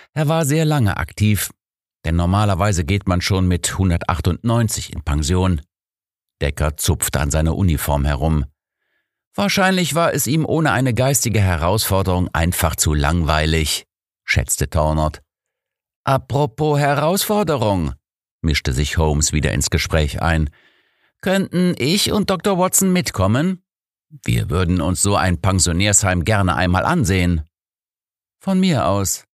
Er war sehr lange aktiv, denn normalerweise geht man schon mit 198 in Pension. Decker zupfte an seiner Uniform herum. Wahrscheinlich war es ihm ohne eine geistige Herausforderung einfach zu langweilig, schätzte Tornert. Apropos Herausforderung, mischte sich Holmes wieder ins Gespräch ein. Könnten ich und Dr. Watson mitkommen? Wir würden uns so ein Pensionärsheim gerne einmal ansehen. Von mir aus,